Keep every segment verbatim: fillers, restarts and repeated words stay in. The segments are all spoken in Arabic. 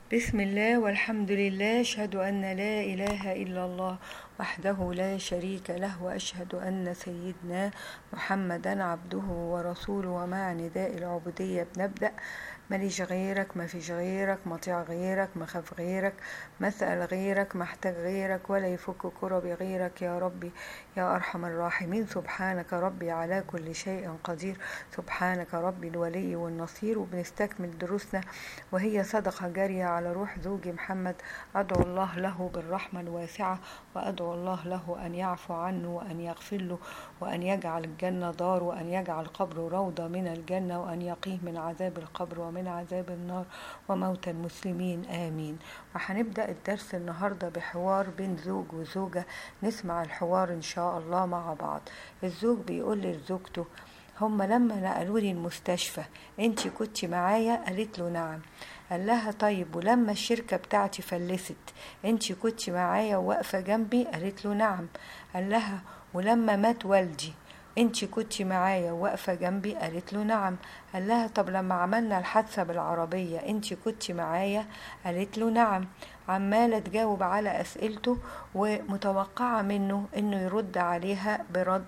بسم الله والحمد لله، أشهد أن لا إله إلا الله وحده لا شريك له، وأشهد أن سيدنا محمدا عبده ورسوله. ومع نداء العبودية بنبدأ: ماليش غيرك، ما فيش غيرك، مطيع غيرك، مخاف غيرك، مسأل غيرك، محتاج غيرك، ولا يفك كربي غيرك يا ربي يا أرحم الراحمين. سبحانك ربي على كل شيء قدير، سبحانك ربي الولي والنصير. وبنستكمل دروسنا وهي صدقة جارية على روح زوجي محمد. أدعو الله له بالرحمة الواسعة، وأدعو الله له أن يعفو عنه وأن يغفر له، وأن يجعل الجنة دار، وأن يجعل قبره روضة من الجنة، وأن يقيه من عذاب القبر ومن عذاب النار وموت المسلمين، آمين. وهنبدأ الدرس النهاردة بحوار بين زوج وزوجة. نسمع الحوار إن شاء الله مع بعض. الزوج بيقول لزوجته: هم لما نقلوا لي المستشفى انتي كنت معايا؟ قالت له نعم. قال لها: طيب ولما الشركة بتاعتي فلست انتي كنت معايا وواقفة جنبي؟ قالت له نعم. قال لها: ولما مات والدي انتي كنت معايا وواقفة جنبي؟ قالت له نعم. قال لها: طب لما عملنا الحادثة بالعربية انتي كنت معايا؟ قالت له نعم. عمالة تجاوب على أسئلته ومتوقعة منه انه يرد عليها برد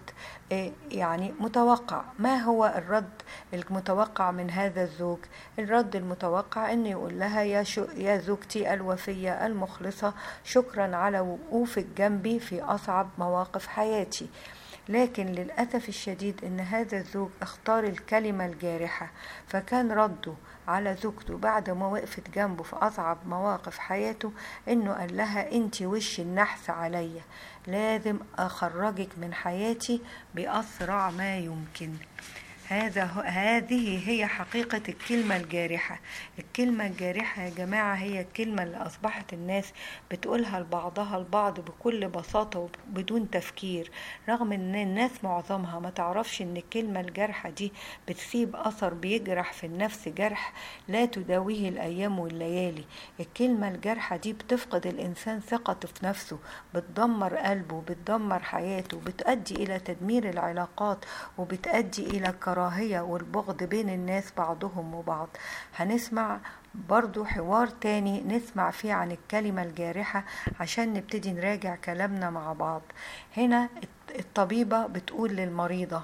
يعني متوقع. ما هو الرد المتوقع من هذا الزوج؟ الرد المتوقع انه يقول لها: يا, شو يا زوجتي الوفية المخلصة، شكرا على وقوفك جنبي في أصعب مواقف حياتي. لكن للأسف الشديد ان هذا الزوج اختار الكلمة الجارحة، فكان رده على زوجته بعد ما وقفت جنبه في أصعب مواقف حياته انه قال لها: انتي وش النحس عليا، لازم اخرجك من حياتي بأسرع ما يمكن. هذا هذه هي حقيقة الكلمة الجارحة. الكلمة الجارحة يا جماعة هي الكلمة اللي أصبحت الناس بتقولها لبعضها البعض بكل بساطة وبدون تفكير، رغم ان الناس معظمها ما تعرفش ان الكلمة الجارحة دي بتسيب أثر بيجرح في النفس، جرح لا تداويه الأيام والليالي. الكلمة الجارحة دي بتفقد الإنسان ثقته في نفسه، بتدمر قلبه، بتدمر حياته، بتؤدي إلى تدمير العلاقات، وبتؤدي إلى الكراهية والبغض بين الناس بعضهم وبعض. هنسمع برضو حوار تاني نسمع فيه عن الكلمة الجارحة عشان نبتدي نراجع كلامنا مع بعض. هنا الطبيبة بتقول للمريضة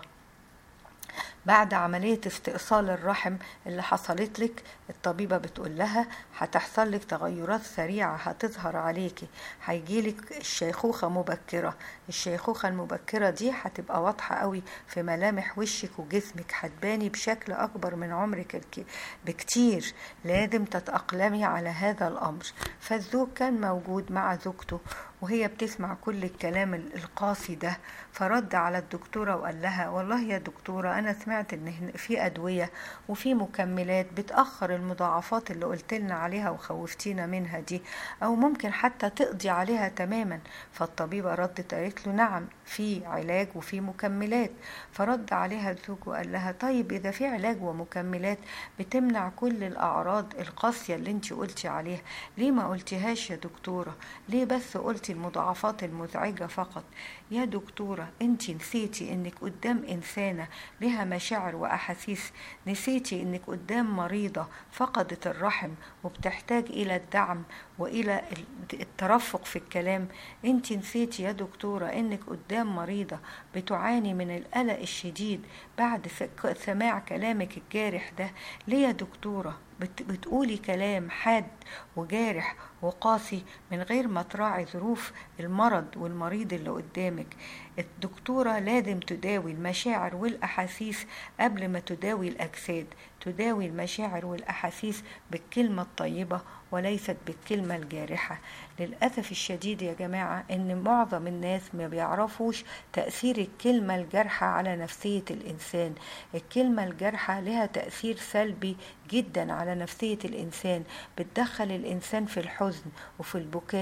بعد عملية استئصال الرحم اللي حصلت لك، الطبيبة بتقول لها: هتحصل لك تغيرات سريعة هتظهر عليكي، هيجيلك الشيخوخة مبكرة. الشيخوخة المبكرة دي هتبقى واضحة قوي في ملامح وشك وجسمك، هتباني بشكل أكبر من عمرك بكتير، لازم تتأقلمي على هذا الأمر. فالزوج كان موجود مع زوجته وهي بتسمع كل الكلام القاسي ده، فرد على الدكتورة وقال لها: والله يا دكتورة، أنا سمعت إن في أدوية وفي مكملات بتأخر المضاعفات اللي قلتلنا عليها وخوفتينا منها دي، أو ممكن حتى تقضي عليها تماما. فالطبيبة ردت قالت له: نعم، في علاج وفي مكملات. فرد عليها الزوج وقال لها: طيب إذا في علاج ومكملات بتمنع كل الأعراض القاسية اللي انت قلتي عليها، ليه ما قلتيهاش يا دكتورة؟ ليه بس قلتي المضاعفات المزعجة فقط؟ يا دكتورة، انت نسيتي انك قدام انسانة لها مشاعر واحاسيس، نسيتي انك قدام مريضة فقدت الرحم وبتحتاج الى الدعم والى الترفق في الكلام. انت نسيتي يا دكتورة انك قدام مريضة بتعاني من القلق الشديد بعد سماع كلامك الجارح ده. ليه يا دكتورة بتقولي كلام حاد وجارح وقاسي من غير ما تراعي ظروف المرض والمريض اللي قدامك؟ الدكتورة لازم تداوي المشاعر والأحاسيس قبل ما تداوي الأجساد، تداوي المشاعر والأحاسيس بالكلمة الطيبة وليست بالكلمة الجارحة. للأسف الشديد يا جماعة إن معظم الناس ما بيعرفوش تأثير الكلمة الجارحة على نفسية الإنسان. الكلمة الجارحة لها تأثير سلبي جدا على نفسية الإنسان، بتدخل الإنسان في الحزن وفي البكاء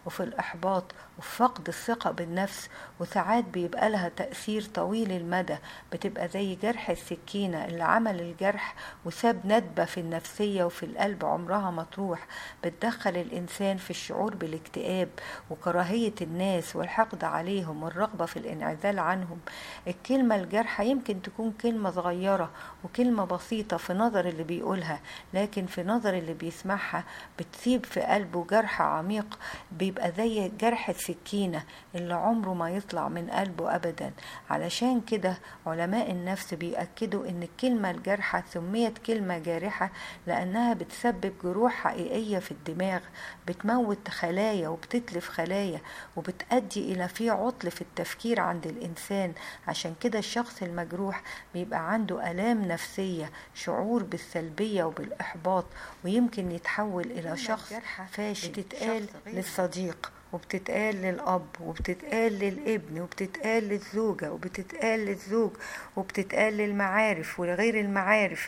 وفي الإحباط وفي فقد الثقة بالنفس، وساعات بيبقى لها تأثير طويل المدى، بتبقى زي جرح السكينة اللي عمل الجرح وساب ندبة في النفسية وفي القلب عمرها ما تروح، بتدخل الإنسان في الشعور بالاكتئاب وكراهية الناس والحقد عليهم والرغبة في الانعزال عنهم. الكلمة الجارحة يمكن تكون كلمة صغيرة وكلمة بسيطة في نظر اللي بيقولها، لكن في نظر اللي بيسمعها بتسيب في قلبه جرح عميق، بيبقى زي جرح السكينة اللي عمره ما يطلع من قلبه أبدا. علشان كده علماء النفس بيأكدوا ان الكلمة الجارحة سميت كلمة جارحة لأنها بتسبب جروح حقيقية في الدماغ، بتموت خلايا وبتتلف خلايا وبتؤدي إلى في عطل في التفكير عند الإنسان. عشان كده الشخص المجروح بيبقى عنده آلام نفسية، شعور بالسلبية وبالإحباط، ويمكن يتحول إلى شخص فاشل. بتتقال للصديق وبتتقال للأب وبتتقال للابن وبتتقال للزوجة وبتتقال للزوج وبتتقال للمعارف ولغير المعارف،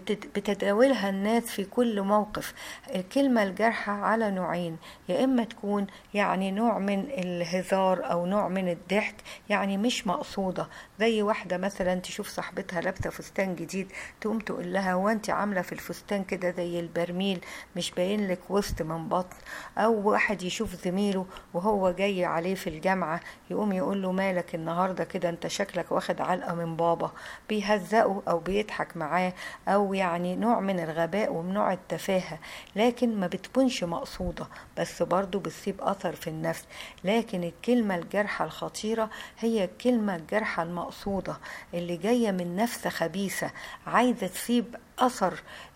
بتتداولها الناس في كل موقف. الكلمة الجارحة على نوعين، يا إما تكون يعني نوع من الهزار أو نوع من الضحك، يعني مش مقصودة، زي واحدة مثلا تشوف صاحبتها لابسة فستان جديد تقوم تقول لها وانت عاملة في الفستان كده زي البرميل مش باين لك وسط من بطن. أو واحد يشوف زميله وهو جاي عليه في الجامعة يقوم يقول له مالك النهاردة كده، انت شكلك واخد علقة من بابا، بيهزقه أو بيضحك معاه، أو يعني نوع من الغباء ونوع التفاهة، لكن ما بتكونش مقصودة بس برضو بتسيب أثر في النفس. لكن الكلمة الجارحة الخطيرة هي الكلمة الجارحة المقصودة اللي جاية من نفس خبيثة عايزة تسيب أثر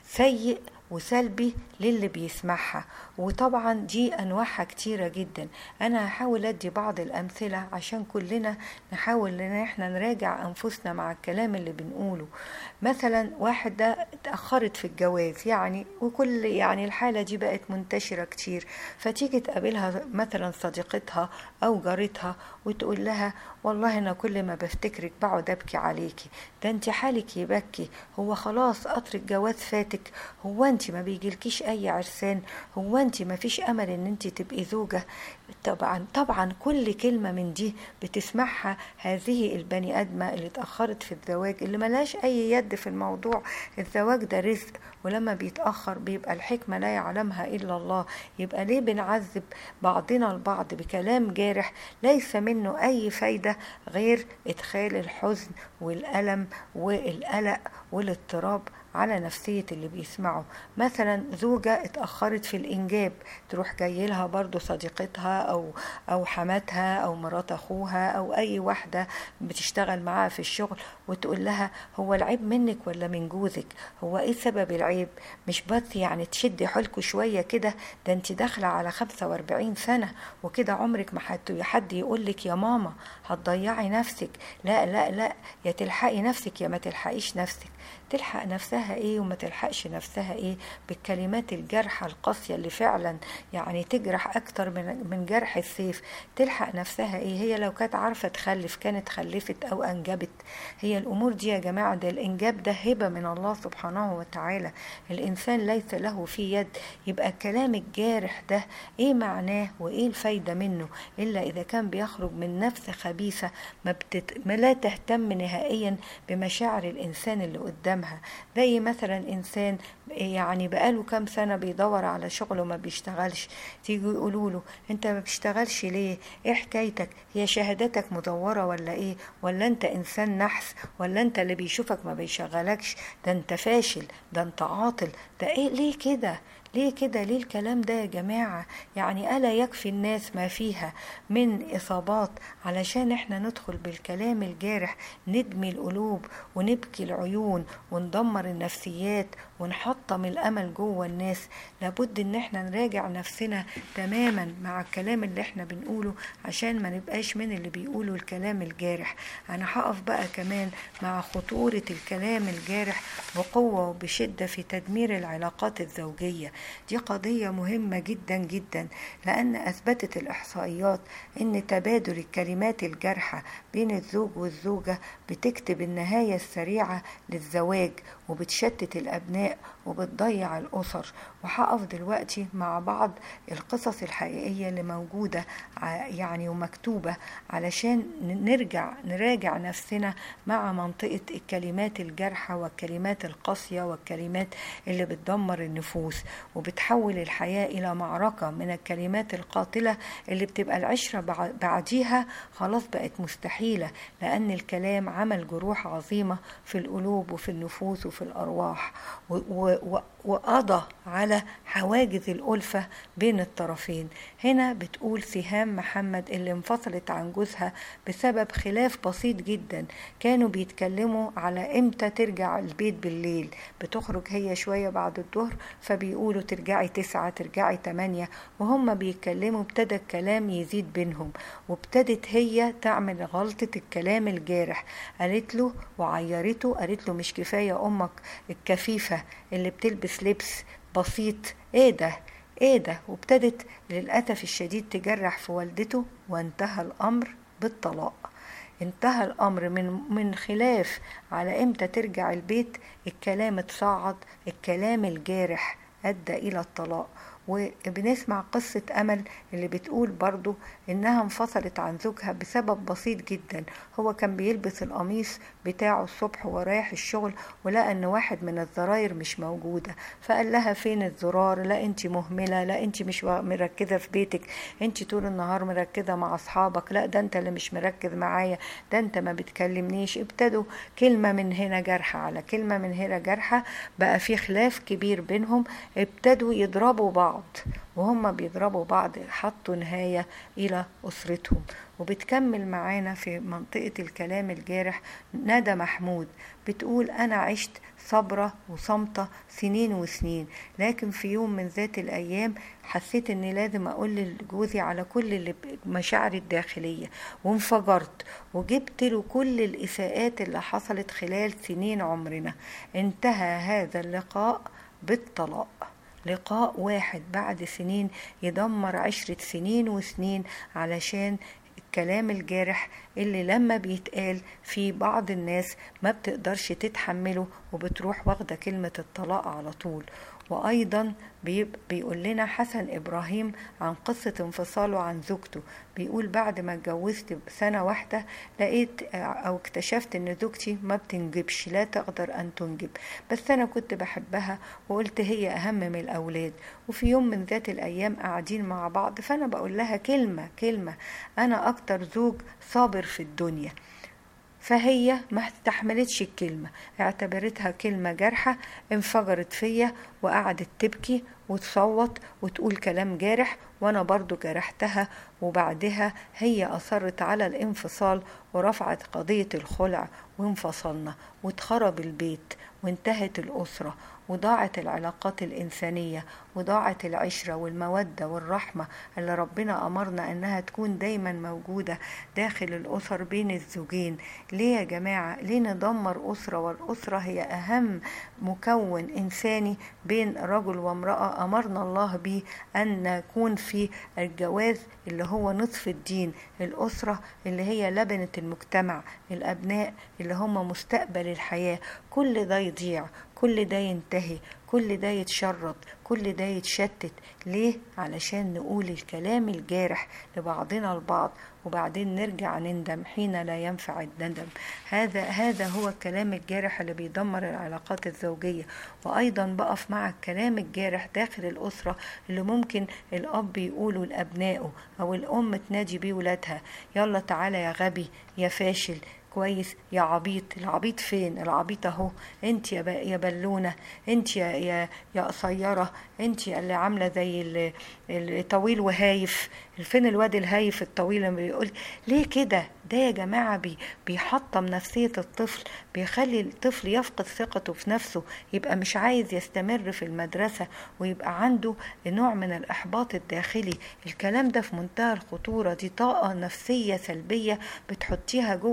سيء وسلبي للي بيسمعها. وطبعا دي أنواعها كتيرة جدا، أنا هحاول أدي بعض الأمثلة عشان كلنا نحاول إن احنا نراجع أنفسنا مع الكلام اللي بنقوله. مثلا واحدة اتأخرت في الجواز، يعني وكل يعني الحالة دي بقت منتشرة كتير، فتيجي تقابلها مثلا صديقتها أو جارتها وتقول لها والله أنا كل ما بفتكرك بقعد أبكي عليكي، ده انت حالك يبكي، هو خلاص قطر الجواز فاتك، هو انت ما بيجيلكيش أي عرسان، هو انت ما فيش أمل ان انت تبقي زوجة. طبعا طبعا كل كلمة من دي بتسمعها هذه البني آدمة اللي اتأخرت في الزواج، اللي ملاش أي يد في الموضوع. الزواج ده رزق، ولما بيتأخر بيبقى الحكمة لا يعلمها إلا الله. يبقى ليه بنعذب بعضنا البعض بكلام جارح ليس منه أي فايدة غير إدخال الحزن والألم والقلق والاضطراب على نفسية اللي بيسمعه. مثلا زوجة اتأخرت في الإنجاب، تروح جاي لها برضو صديقتها أو, أو حماتها أو مرات أخوها أو أي واحدة بتشتغل معاها في الشغل وتقول لها هو العيب منك ولا من جوزك، هو إيه سبب العيب، مش بس يعني تشدي حلكوا شوية كده، ده انت داخلة على خمسة واربعين سنة وكده عمرك ما حد يقولك يا ماما هتضيعي نفسك، لا لا لا، يا تلحقي نفسك يا ما تلحقيش نفسك. تلحق نفسها ايه وما تلحقش نفسها ايه بالكلمات الجارحة القاسية اللي فعلا يعني تجرح اكتر من من جرح السيف. تلحق نفسها ايه؟ هي لو كانت عارفة تخلف كانت خلفت او انجبت. هي الامور دي يا جماعة، ده الانجاب ده هبة من الله سبحانه وتعالى، الانسان ليس له فيه يد. يبقى الكلام الجارح ده ايه معناه وايه الفايدة منه الا اذا كان بيخرج من نفس خبيثة ما, بتت... ما لا تهتم نهائيا بمشاعر الانسان اللي قدامها. زي مثلا انسان يعني بقاله كام سنة بيدور على شغل وما بيشتغلش، تيجي يقولوا له انت ما بيشتغلش ليه، ايه حكايتك، هي شهادتك مدورة ولا ايه، ولا انت انسان نحس، ولا انت اللي بيشوفك ما بيشغلكش، ده انت فاشل، ده انت عاطل، ده ايه، ليه كده ليه كده ليه الكلام ده يا جماعة؟ يعني ألا يكفي الناس ما فيها من إصابات علشان احنا ندخل بالكلام الجارح ندمي القلوب ونبكي العيون وندمر النفسيات ونحطم الأمل جوه الناس. لابد ان احنا نراجع نفسنا تماما مع الكلام اللي احنا بنقوله عشان ما نبقاش من اللي بيقولوا الكلام الجارح. انا هقف بقى كمان مع خطورة الكلام الجارح بقوة وبشدة في تدمير العلاقات الزوجية. دي قضية مهمة جدا جدا، لأن أثبتت الإحصائيات أن تبادل الكلمات الجارحة بين الزوج والزوجة بتكتب النهاية السريعة للزواج وبتشتت الأبناء وبتضيع الأسر. وهقف دلوقتي مع بعض القصص الحقيقية اللي موجودة يعني ومكتوبة علشان نرجع نراجع نفسنا مع منطقة الكلمات الجارحة والكلمات القاسية والكلمات اللي بتدمر النفوس وبتحول الحياة إلى معركة من الكلمات القاتلة اللي بتبقى العشرة بعديها خلاص بقت مستحيلة، لأن الكلام عمل جروح عظيمة في القلوب وفي النفوس وفي الأرواح وقضى على حواجز الألفة بين الطرفين. هنا بتقول سهام محمد اللي انفصلت عن جوزها بسبب خلاف بسيط جدا، كانوا بيتكلموا على امتى ترجع البيت بالليل، بتخرج هي شوية بعد الظهر فبيقولوا ترجعي تسعة ترجعي تمانية، وهم بيتكلموا ابتدى الكلام يزيد بينهم، وابتدت هي تعمل غلطة الكلام الجارح، قالت له وعيرته، قالت له مش كفاية أمك الكفيفة اللي بتلبس لبس بسيط، ايه ده ايه ده وابتدت للأسف الشديد تجرح في والدته، وانتهى الأمر بالطلاق. انتهى الأمر من من خلاف على امتى ترجع البيت، الكلام اتصاعد، الكلام الجارح أدى إلى الطلاق. وبنسمع قصة أمل اللي بتقول برضو إنها انفصلت عن زوجها بسبب بسيط جدا، هو كان بيلبس القميص بتاعه الصبح ورايح الشغل ولقى إن واحد من الزراير مش موجودة، فقال لها فين الزرار؟ لا انت مهملة، لا انت مش مركزة في بيتك، انت طول النهار مركزة مع أصحابك، لا ده انت اللي مش مركز معايا، ده انت ما بتكلمنيش. ابتدوا كلمة من هنا جرحة على كلمة من هنا جرحة، بقى في خلاف كبير بينهم، ابتدوا يضربوا بعض، وهم بيضربوا بعض حطوا نهاية إلى أسرتهم. وبتكمل معانا في منطقة الكلام الجارح ندى محمود بتقول أنا عشت صبرة وصمتة سنين وسنين، لكن في يوم من ذات الأيام حسيت أني لازم أقول لجوزي على كل مشاعري الداخلية، وانفجرت وجبت له كل الإساءات اللي حصلت خلال سنين عمرنا. انتهى هذا اللقاء بالطلاق، لقاء واحد بعد سنين يدمر عشرة سنين وسنين علشان الكلام الجارح اللي لما بيتقال في بعض الناس ما بتقدرش تتحمله وبتروح واخدة كلمة الطلاق على طول. وأيضا بيقول لنا حسن إبراهيم عن قصة انفصاله عن زوجته، بيقول بعد ما اتجوزت بسنة واحدة لقيت أو اكتشفت إن زوجتي ما بتنجبش، لا تقدر أن تنجب، بس أنا كنت بحبها وقلت هي أهم من الأولاد. وفي يوم من ذات الأيام قاعدين مع بعض فأنا بقول لها كلمة كلمة أنا أكتر زوج صابر في الدنيا، فهي ما استحملتش الكلمة، اعتبرتها كلمة جارحة، انفجرت فيا وقعدت تبكي وتصوت وتقول كلام جارح، وانا برضو جرحتها. وبعدها هي أصرت على الانفصال ورفعت قضية الخلع وانفصلنا، واتخرب البيت وانتهت الأسرة وضاعت العلاقات الإنسانية وضاعت العشرة والمودة والرحمة اللي ربنا أمرنا أنها تكون دايما موجودة داخل الأسر بين الزوجين. ليه يا جماعة؟ ليه ندمر أسرة؟ والأسرة هي أهم مكون إنساني بين رجل وامرأة أمرنا الله به أن نكون في الجواز اللي هو نصف الدين، الأسرة اللي هي لبنة المجتمع، الأبناء اللي هم مستقبل الحياة. كل ده يضيع، كل ده ينتهي، كل ده يتشرط، كل ده يتشتت. ليه؟ علشان نقول الكلام الجارح لبعضنا البعض وبعدين نرجع نندم حين لا ينفع الندم. هذا هذا هو الكلام الجارح اللي بيدمر العلاقات الزوجية. وأيضا بقف مع الكلام الجارح داخل الأسرة اللي ممكن الأب يقوله لأبنائه أو الأم تنادي بيه ولادها، يلا تعالى يا غبي يا فاشل كويس يا عبيط. العبيط فين؟ العبيط اهو، انت يا يا بلونه، انت يا يا يا قصيره، انت اللي عامله زي الطويل وهايف. فين الواد الهايف الطويل اللي بيقول ليه كده؟ ده يا جماعه بي بيحطم نفسيه الطفل، بيخلي الطفل يفقد ثقته في نفسه، يبقى مش عايز يستمر في المدرسه ويبقى عنده نوع من الاحباط الداخلي. الكلام ده في منتهى الخطوره، دي طاقه نفسيه سلبيه بتحطيها جوه الطفل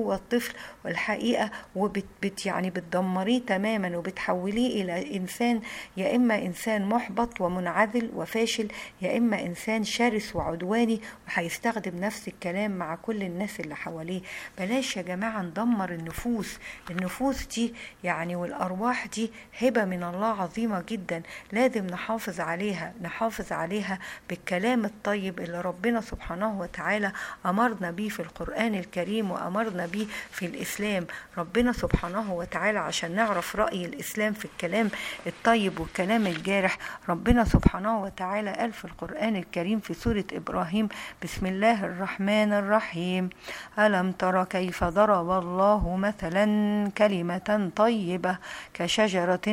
طفل والحقيقة وبت بت يعني بتدمريه تماما وبتحوليه إلى إنسان، يا إما إنسان محبط ومنعزل وفاشل، يا إما إنسان شرس وعدواني وهيستخدم نفس الكلام مع كل الناس اللي حواليه. بلاش يا جماعة ندمر النفوس. النفوس دي يعني والأرواح دي هبة من الله عظيمة جدا، لازم نحافظ عليها نحافظ عليها بالكلام الطيب اللي ربنا سبحانه وتعالى أمرنا بيه في القرآن الكريم وأمرنا بيه في الإسلام. ربنا سبحانه وتعالى عشان نعرف رأي الإسلام في الكلام الطيب والكلام الجارح، ربنا سبحانه وتعالى قال في القرآن الكريم في سورة إبراهيم: بسم الله الرحمن الرحيم، ألم تر كيف ضرب الله مثلا كلمة طيبة كشجرة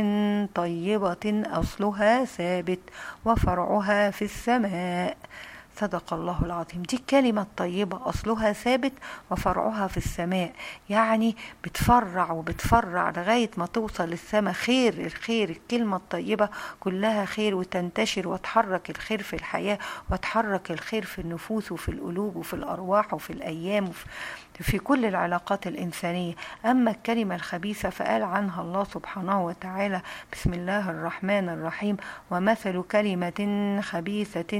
طيبة أصلها ثابت وفرعها في السماء. صدق الله العظيم. دي الكلمة الطيبة أصلها ثابت وفرعها في السماء، يعني بتفرع وبتفرع لغاية ما توصل للسماء. خير الخير الكلمة الطيبة كلها خير، وتنتشر وتحرك الخير في الحياة وتحرك الخير في النفوس وفي القلوب وفي الأرواح وفي الأيام وفي في كل العلاقات الإنسانية. أما الكلمة الخبيثة فقال عنها الله سبحانه وتعالى: بسم الله الرحمن الرحيم، ومثل كلمة خبيثة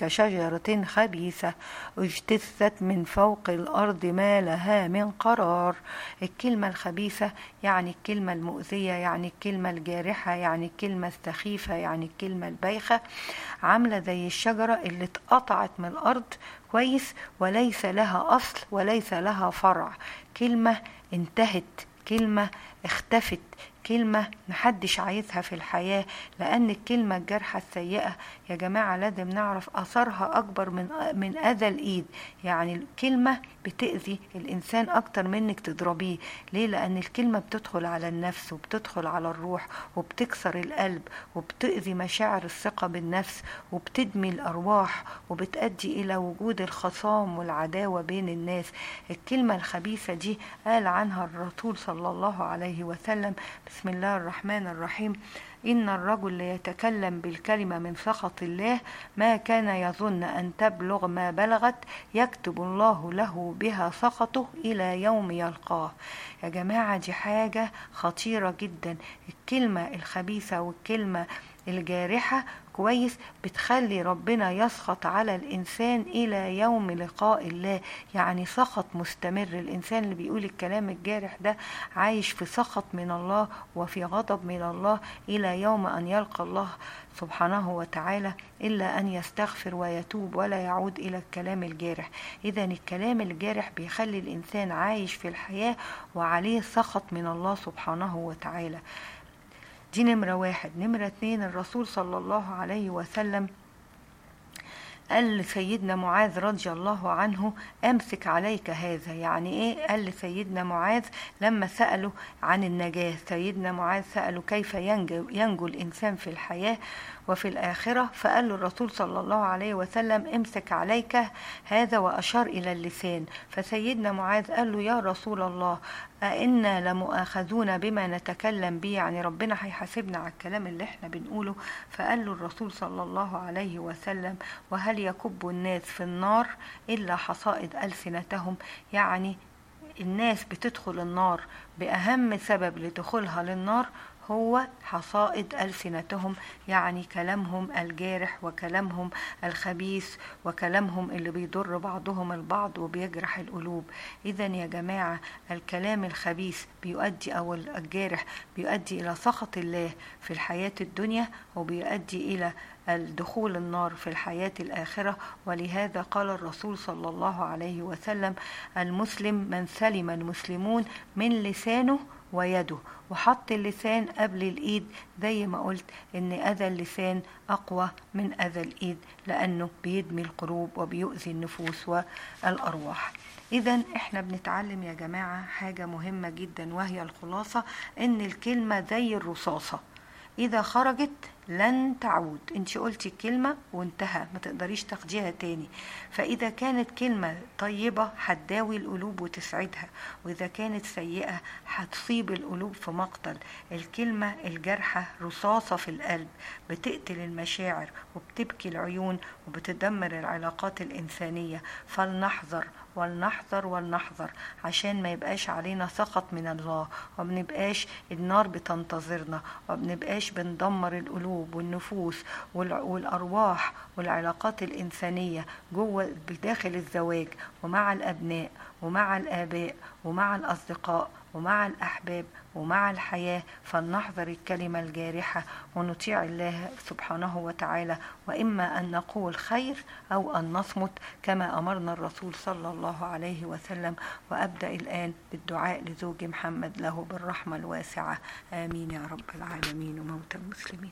كشجرة خبيثة اجتثت من فوق الأرض ما لها من قرار. الكلمة الخبيثة يعني الكلمة المؤذية، يعني الكلمة الجارحة، يعني الكلمة السخيفة، يعني الكلمة البايخة، عاملة زي الشجرة اللي اتقطعت من الأرض كويس وليس لها أصل وليس لها فرع. كلمة انتهت، كلمة اختفت، كلمة محدش عايزها في الحياة. لأن الكلمة الجارحة السيئة يا جماعة لازم نعرف أثرها أكبر من من أذى الإيد. يعني الكلمة بتأذي الإنسان أكتر منك تضربيه. ليه؟ لأن الكلمة بتدخل على النفس وبتدخل على الروح وبتكسر القلب وبتأذي مشاعر الثقة بالنفس وبتدمي الأرواح وبتؤدي إلى وجود الخصام والعداوة بين الناس. الكلمة الخبيثة دي قال عنها الرسول صلى الله عليه وسلم: بسم الله الرحمن الرحيم، إن الرجل ليتكلم بالكلمة من سخط الله ما كان يظن أن تبلغ ما بلغت يكتب الله له بها سخطه إلى يوم يلقاه. يا جماعة دي حاجة خطيرة جدا. الكلمة الخبيثة والكلمة الجارحة كويس بتخلي ربنا يسخط على الإنسان إلى يوم لقاء الله، يعني سخط مستمر. الإنسان اللي بيقول الكلام الجارح ده عايش في سخط من الله وفي غضب من الله إلى يوم أن يلقى الله سبحانه وتعالى، إلا أن يستغفر ويتوب ولا يعود إلى الكلام الجارح. إذن الكلام الجارح بيخلي الإنسان عايش في الحياة وعليه سخط من الله سبحانه وتعالى. دي نمرة واحد. نمرة اتنين، الرسول صلى الله عليه وسلم قال لسيدنا معاذ رضي الله عنه: أمسك عليك هذا. يعني إيه؟ قال لسيدنا معاذ لما سأله عن النجاة. سيدنا معاذ سأله كيف ينجو, ينجو الإنسان في الحياة وفي الآخرة، فقال له الرسول صلى الله عليه وسلم: امسك عليك هذا، وأشار إلى اللسان. فسيدنا معاذ قال له: يا رسول الله، أئنا لمؤاخذون بما نتكلم به؟ يعني ربنا هيحاسبنا على الكلام اللي احنا بنقوله. فقال له الرسول صلى الله عليه وسلم: وهل يكب الناس في النار إلا حصائد ألسنتهم؟ يعني الناس بتدخل النار بأهم سبب لدخولها للنار هو حصائد ألسنتهم، يعني كلامهم الجارح وكلامهم الخبيث وكلامهم اللي بيضر بعضهم البعض وبيجرح القلوب. إذن يا جماعة الكلام الخبيث بيؤدي أو الجارح بيؤدي إلى سخط الله في الحياة الدنيا وبيؤدي إلى الدخول النار في الحياة الآخرة. ولهذا قال الرسول صلى الله عليه وسلم: المسلم من سلم المسلمون من لسانه ويده. وحط اللسان قبل الإيد، زي ما قلت إن أذى اللسان أقوى من أذى الإيد، لأنه بيدمي القلوب وبيؤذي النفوس والأرواح. إذن إحنا بنتعلم يا جماعة حاجة مهمة جدا، وهي الخلاصة: إن الكلمة زي الرصاصة، إذا خرجت لن تعود. انت قلتي كلمة وانتهى، ما تقدريش تاخديها تاني. فإذا كانت كلمة طيبة هتداوي القلوب وتسعدها، وإذا كانت سيئة هتصيب القلوب في مقتل. الكلمة الجارحة رصاصة في القلب، بتقتل المشاعر وبتبكي العيون وبتدمر العلاقات الإنسانية. فلنحذر ولنحذر ولنحذر عشان ما يبقاش علينا سخط من الله، ومنبقاش النار بتنتظرنا، ومنبقاش بندمر القلوب والنفوس والأرواح والعلاقات الإنسانية جوه بداخل الزواج ومع الأبناء ومع الآباء ومع الأصدقاء ومع الأحباب ومع الحياة. فلنحذر الكلمة الجارحة ونطيع الله سبحانه وتعالى، وإما أن نقول خير أو أن نصمت كما أمرنا الرسول صلى الله عليه وسلم. وأبدأ الآن بالدعاء لزوج محمد له بالرحمة الواسعة، آمين يا رب العالمين وموتى المسلمين.